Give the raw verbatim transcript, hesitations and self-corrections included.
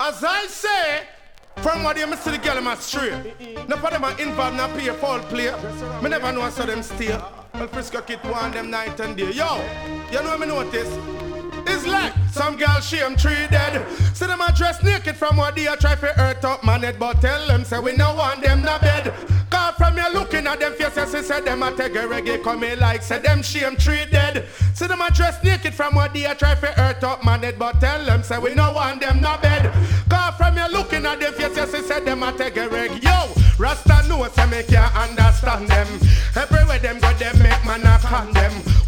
As I say, from what you see the girl in my street. No for them are involved, not pay a foul play. Me never know I saw them steal. Well, Frisco Kid want them night and day. Yo, you know what me notice? It's like some girl shame tree dead. See them a dress naked from what they a try for earth up man head. But tell them say we no want them na bed. Cause from you looking at them faces, you say them a take a reggae come in like say them shame tree dead. See them a dress naked from what they a try for earth up man head. But tell them say we no want them na bed. Cause from you looking at them faces, you say them a take a reggae. Yo, Rasta know say me can't understand them. Everywhere them go them make man a condemn.